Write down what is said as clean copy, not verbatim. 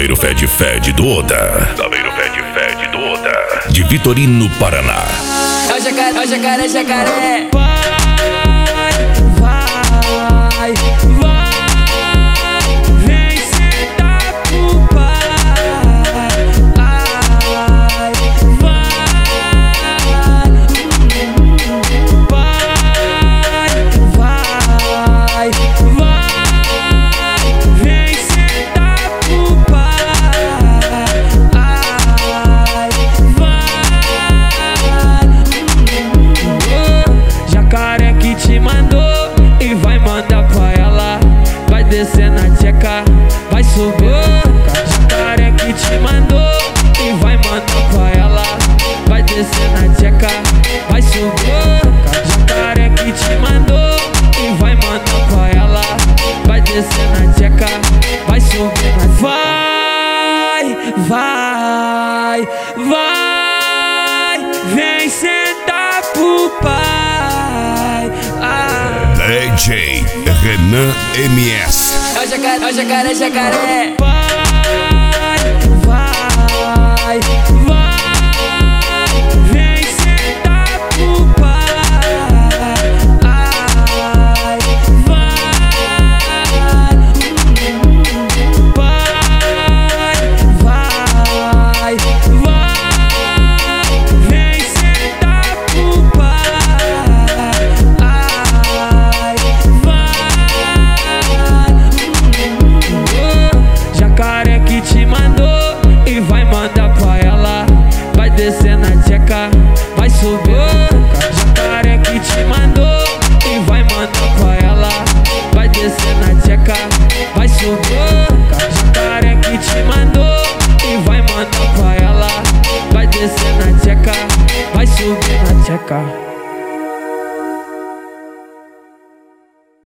Saveiro Fede do Oda. Saveiro Fede do Oda. De Vitorino, Paraná. É o jacaré, jacaré. Vai, vem sentar pro pai. Vai, vem sentar pro pai. Jacaré que te mandou e vai mandar pra ela. Vai descer na tcheca, vai subir. Jacaré que te mandou e vai mandar pra ela. Vai descer na tcheca, vai subir. Jacaré que te mandou e vai mandar pra ela. Vai descer na tcheca, vai subir. Vai, vem sentar pro pai. DJ Renan MS. É o jacaré, jacaré. Vai, vem sentar pro pai. Vai, vem sentar pro pai. Jacaré que te mandou e vai mandar pra ela. Vai descer na tcheca, vai subir. Jacaré que te mandou e vai mandar pra ela. Vai descer na tcheca, vai subir. Jacaré que te mandou e vai mandar pra ela. Vai descer na tcheca, vai subir na tcheca.